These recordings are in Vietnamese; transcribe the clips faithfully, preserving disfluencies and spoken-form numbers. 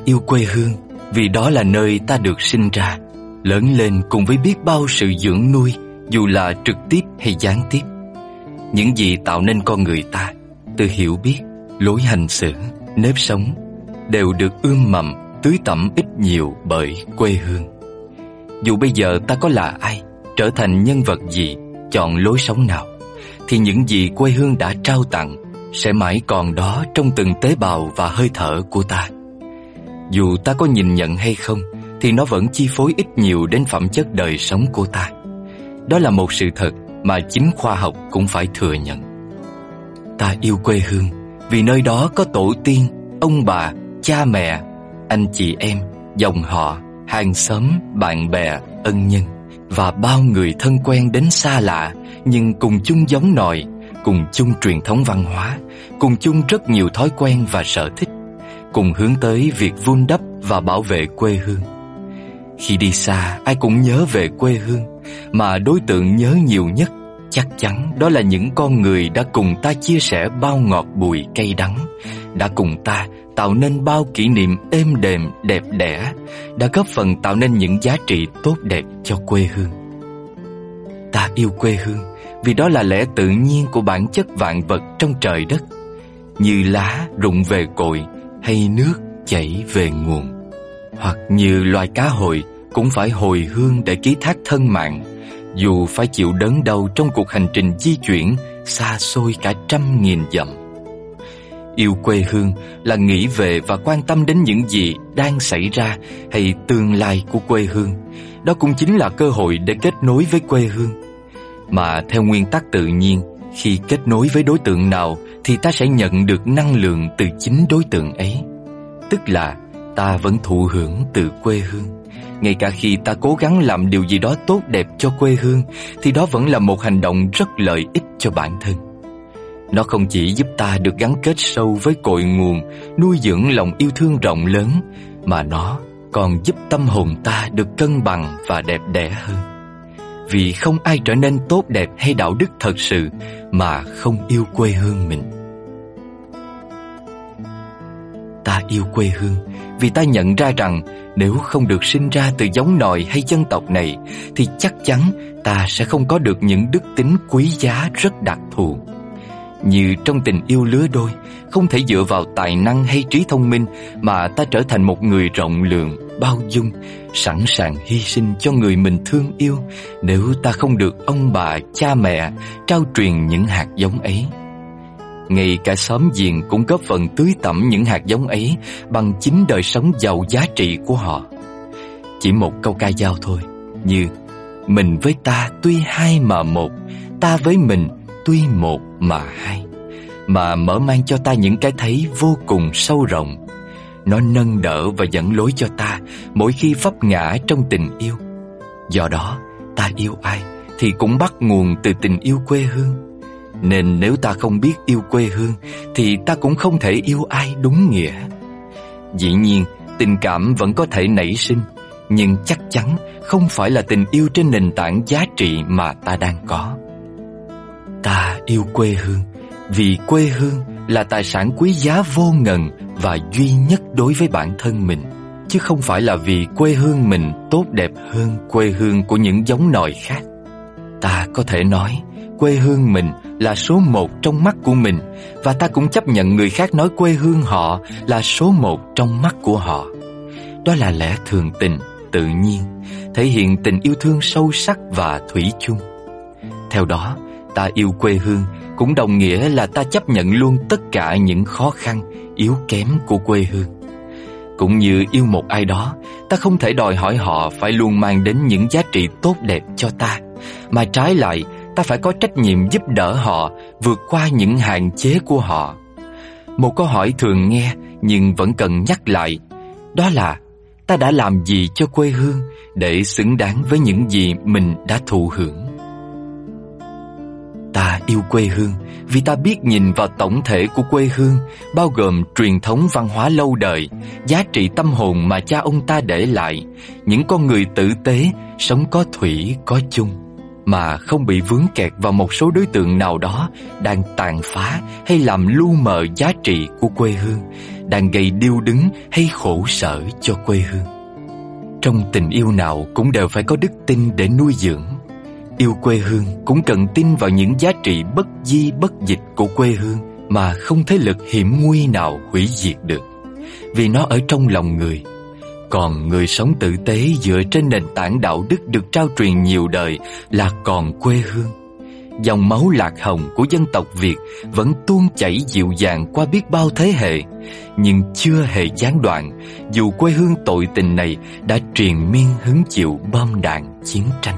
yêu quê hương vì đó là nơi ta được sinh ra, lớn lên cùng với biết bao sự dưỡng nuôi, dù là trực tiếp hay gián tiếp. Những gì tạo nên con người ta, từ hiểu biết, lối hành xử, nếp sống, đều được ươm mầm, tưới tẩm ít nhiều bởi quê hương. Dù bây giờ ta có là ai, trở thành nhân vật gì, chọn lối sống nào, thì những gì quê hương đã trao tặng sẽ mãi còn đó trong từng tế bào và hơi thở của ta. Dù ta có nhìn nhận hay không, thì nó vẫn chi phối ít nhiều đến phẩm chất đời sống của ta. Đó là một sự thật mà chính khoa học cũng phải thừa nhận. Ta yêu quê hương vì nơi đó có tổ tiên, ông bà, cha mẹ, anh chị em, dòng họ, hàng xóm, bạn bè, ân nhân và bao người thân quen đến xa lạ, nhưng cùng chung giống nòi, cùng chung truyền thống văn hóa, cùng chung rất nhiều thói quen và sở thích, cùng hướng tới việc vun đắp và bảo vệ quê hương. Khi đi xa, ai cũng nhớ về quê hương, mà đối tượng nhớ nhiều nhất chắc chắn đó là những con người đã cùng ta chia sẻ bao ngọt bùi cay đắng, đã cùng ta tạo nên bao kỷ niệm êm đềm đẹp đẽ, đã góp phần tạo nên những giá trị tốt đẹp cho quê hương. Ta yêu quê hương vì đó là lẽ tự nhiên của bản chất vạn vật trong trời đất, như lá rụng về cội hay nước chảy về nguồn, hoặc như loài cá hồi cũng phải hồi hương để ký thác thân mạng, dù phải chịu đớn đau trong cuộc hành trình di chuyển xa xôi cả trăm nghìn dặm. Yêu quê hương là nghĩ về và quan tâm đến những gì đang xảy ra hay tương lai của quê hương. Đó cũng chính là cơ hội để kết nối với quê hương. Mà theo nguyên tắc tự nhiên, khi kết nối với đối tượng nào thì ta sẽ nhận được năng lượng từ chính đối tượng ấy. Tức là ta vẫn thụ hưởng từ quê hương. Ngay cả khi ta cố gắng làm điều gì đó tốt đẹp cho quê hương, thì đó vẫn là một hành động rất lợi ích cho bản thân. Nó không chỉ giúp ta được gắn kết sâu với cội nguồn, nuôi dưỡng lòng yêu thương rộng lớn, mà nó còn giúp tâm hồn ta được cân bằng và đẹp đẽ hơn. Vì không ai trở nên tốt đẹp hay đạo đức thật sự mà không yêu quê hương mình. Ta yêu quê hương vì ta nhận ra rằng nếu không được sinh ra từ giống nòi hay dân tộc này, thì chắc chắn ta sẽ không có được những đức tính quý giá rất đặc thù. Như trong tình yêu lứa đôi, không thể dựa vào tài năng hay trí thông minh mà ta trở thành một người rộng lượng, bao dung, sẵn sàng hy sinh cho người mình thương yêu, nếu ta không được ông bà, cha mẹ trao truyền những hạt giống ấy. Ngay cả xóm giềng cũng góp phần tưới tẩm những hạt giống ấy bằng chính đời sống giàu giá trị của họ. Chỉ một câu ca dao thôi, như mình với ta tuy hai mà một, ta với mình tuy một mà hai, mà mở mang cho ta những cái thấy vô cùng sâu rộng. Nó nâng đỡ và dẫn lối cho ta mỗi khi vấp ngã trong tình yêu. Do đó, ta yêu ai thì cũng bắt nguồn từ tình yêu quê hương. Nên nếu ta không biết yêu quê hương thì ta cũng không thể yêu ai đúng nghĩa. Dĩ nhiên, tình cảm vẫn có thể nảy sinh, nhưng chắc chắn không phải là tình yêu trên nền tảng giá trị mà ta đang có. Ta yêu quê hương vì quê hương là tài sản quý giá vô ngần và duy nhất đối với bản thân mình, chứ không phải là vì quê hương mình tốt đẹp hơn quê hương của những giống nòi khác. Ta có thể nói quê hương mình là số một trong mắt của mình, và ta cũng chấp nhận người khác nói quê hương họ là số một trong mắt của họ. Đó là lẽ thường tình, tự nhiên, thể hiện tình yêu thương sâu sắc và thủy chung. Theo đó, ta yêu quê hương cũng đồng nghĩa là ta chấp nhận luôn tất cả những khó khăn, yếu kém của quê hương. Cũng như yêu một ai đó, ta không thể đòi hỏi họ phải luôn mang đến những giá trị tốt đẹp cho ta, mà trái lại, ta phải có trách nhiệm giúp đỡ họ vượt qua những hạn chế của họ. Một câu hỏi thường nghe nhưng vẫn cần nhắc lại, đó là ta đã làm gì cho quê hương để xứng đáng với những gì mình đã thụ hưởng. Ta yêu quê hương vì ta biết nhìn vào tổng thể của quê hương, bao gồm truyền thống văn hóa lâu đời, giá trị tâm hồn mà cha ông ta để lại, những con người tử tế, sống có thủy có chung, mà không bị vướng kẹt vào một số đối tượng nào đó đang tàn phá hay làm lu mờ giá trị của quê hương, đang gây điêu đứng hay khổ sở cho quê hương. Trong tình yêu nào cũng đều phải có đức tin để nuôi dưỡng. Yêu quê hương cũng cần tin vào những giá trị bất di bất dịch của quê hương mà không thế lực hiểm nguy nào hủy diệt được, vì nó ở trong lòng người. Còn người sống tử tế dựa trên nền tảng đạo đức được trao truyền nhiều đời là còn quê hương. Dòng máu lạc hồng của dân tộc Việt vẫn tuôn chảy dịu dàng qua biết bao thế hệ, nhưng chưa hề gián đoạn, dù quê hương tội tình này đã triền miên hứng chịu bom đạn chiến tranh.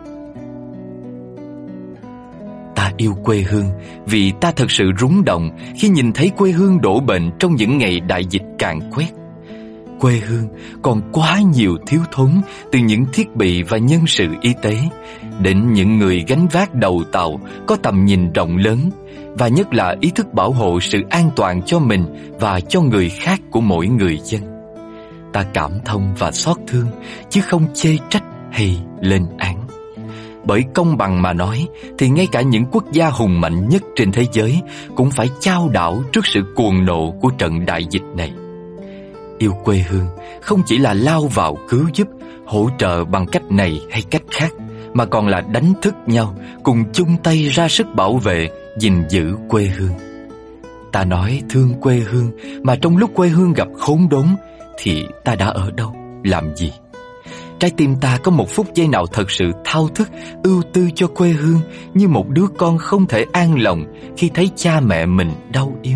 Ta yêu quê hương vì ta thật sự rúng động khi nhìn thấy quê hương đổ bệnh trong những ngày đại dịch càn quét. Quê hương còn quá nhiều thiếu thốn, từ những thiết bị và nhân sự y tế đến những người gánh vác đầu tàu có tầm nhìn rộng lớn, và nhất là ý thức bảo hộ sự an toàn cho mình và cho người khác của mỗi người dân. Ta cảm thông và xót thương, chứ không chê trách hay lên án. Bởi công bằng mà nói thì ngay cả những quốc gia hùng mạnh nhất trên thế giới cũng phải chao đảo trước sự cuồng nộ của trận đại dịch này. Yêu quê hương không chỉ là lao vào cứu giúp, hỗ trợ bằng cách này hay cách khác, mà còn là đánh thức nhau, cùng chung tay ra sức bảo vệ, gìn giữ quê hương. Ta nói thương quê hương, mà trong lúc quê hương gặp khốn đốn thì ta đã ở đâu, làm gì? Trái tim ta có một phút giây nào thật sự thao thức, ưu tư cho quê hương, như một đứa con không thể an lòng khi thấy cha mẹ mình đau yếu.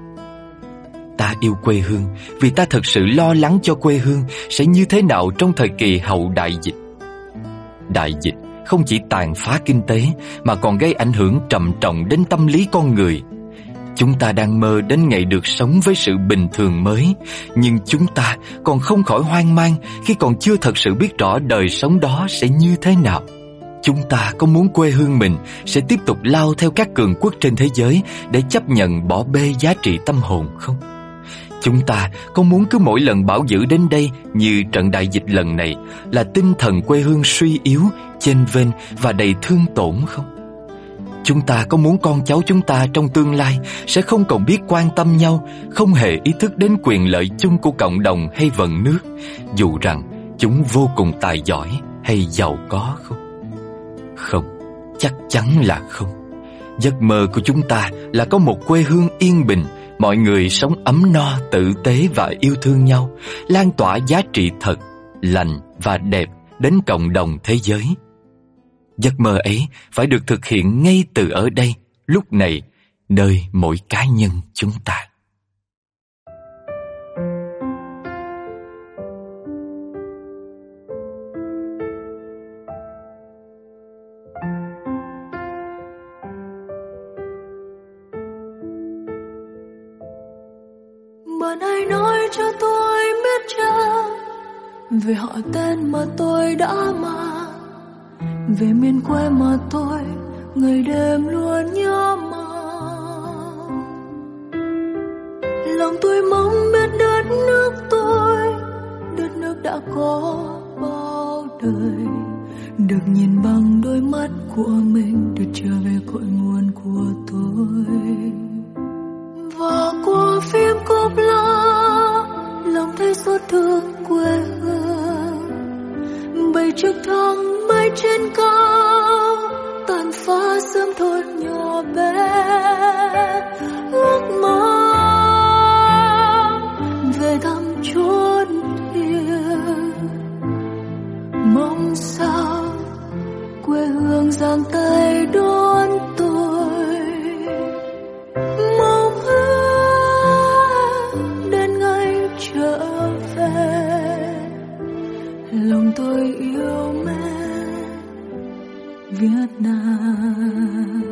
Ta yêu quê hương vì ta thật sự lo lắng cho quê hương sẽ như thế nào trong thời kỳ hậu đại dịch. Đại dịch không chỉ tàn phá kinh tế mà còn gây ảnh hưởng trầm trọng đến tâm lý con người. Chúng ta đang mơ đến ngày được sống với sự bình thường mới, nhưng chúng ta còn không khỏi hoang mang khi còn chưa thật sự biết rõ đời sống đó sẽ như thế nào. Chúng ta có muốn quê hương mình sẽ tiếp tục lao theo các cường quốc trên thế giới để chấp nhận bỏ bê giá trị tâm hồn không? Chúng ta có muốn cứ mỗi lần bão dữ đến đây như trận đại dịch lần này là tinh thần quê hương suy yếu, chênh vênh và đầy thương tổn không? Chúng ta có muốn con cháu chúng ta trong tương lai sẽ không còn biết quan tâm nhau, không hề ý thức đến quyền lợi chung của cộng đồng hay vận nước, dù rằng chúng vô cùng tài giỏi hay giàu có không? Không, chắc chắn là không. Giấc mơ của chúng ta là có một quê hương yên bình, mọi người sống ấm no, tử tế và yêu thương nhau, lan tỏa giá trị thật, lành và đẹp đến cộng đồng thế giới. Giấc mơ ấy phải được thực hiện ngay từ ở đây, lúc này, nơi mỗi cá nhân chúng ta. Bạn hãy nói cho tôi biết chăng về họ tên mà tôi đã mang, về miền quê mà tôi ngày đêm luôn nhớ mong. Lòng tôi mong biết đất nước tôi, đất nước đã có bao đời, được nhìn bằng đôi mắt của mình, được trở về cội nguồn của tôi. Và qua phim cốp la, lòng thấy xót thương quê hương. Bầy trực thăng bay trên cao, tàn phá sớm thôi nhỏ bé. Ước mơ về thăm chốn thiêng, mong sao quê hương giang tay đón tôi. Mong ước đến ngày trở về, lòng tôi yêu mến Việt Nam.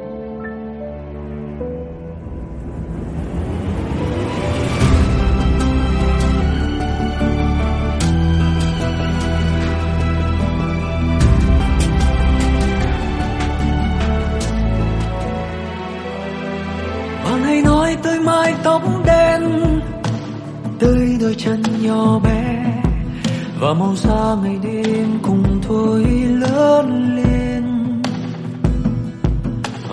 Bạn hãy nói tới mái tóc đen, tới đôi chân nhỏ bé, và màu da ngày đêm cùng thôi lớn lên.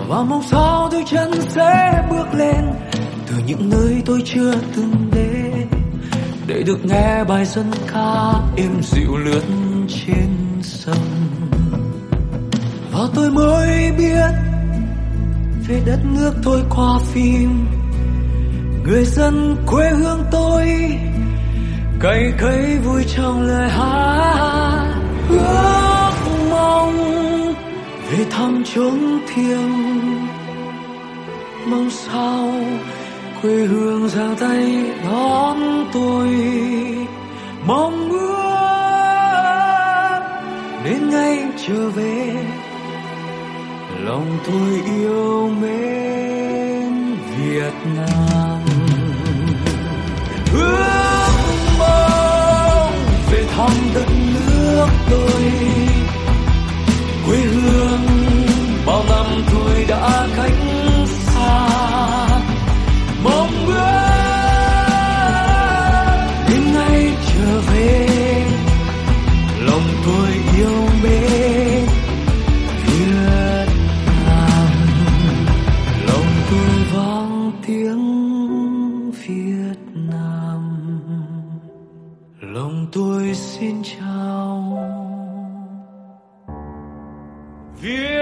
và mong sao đôi chân sẽ bước lên từ những nơi tôi chưa từng đến, để được nghe bài dân ca êm dịu lướt trên sông. Và tôi mới biết về đất nước tôi qua phim, người dân quê hương tôi cày cấy vui trong lời hát, ước mong về thăm chốn thiêng, mong sao quê hương giang tay đón tôi, mong ước đến ngày trở về lòng tôi yêu mến Việt Nam. Ước mong về thăm đất nước tôi, quê hương bao năm tôi đã cách xa, mong ước đến ngày trở về lòng tôi yêu mến Việt Nam, lòng tôi vang tiếng Việt Nam, lòng tôi xin chào Việt